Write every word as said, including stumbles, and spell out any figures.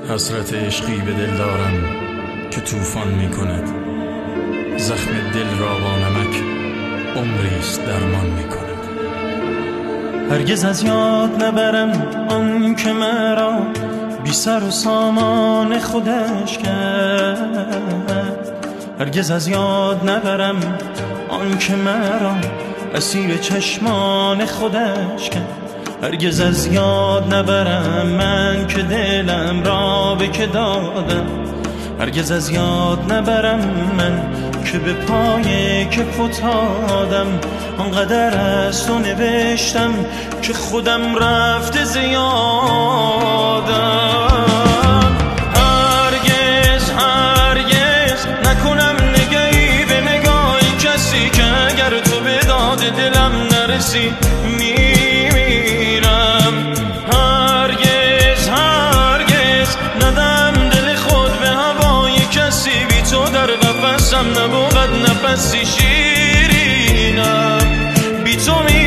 حسرت عشقی به دل دارم که طوفان می کند، زخم دل را با نمک عمریست درمان می کند. هرگز از یاد نبرم آن که مرا بی سر و سامان خودش کرد. هرگز از یاد نبرم آن که مرا اسیر چشمان خودش کرد. هرگز از یاد نبرم من که دلم را به که دادم. هرگز از یاد نبرم من که به پای که فتادم. آنقدر از تو نوشتم که خودم رفته زیادم. هرگز هرگز نکنم نگهی به نگاهی کسی که اگر تو به داد دلم نرسی میمیرم. هرگز هرگز ندم دل خود به هوای کسی، بی تو در قفسم نبود نفسی شیرینم. بی تو می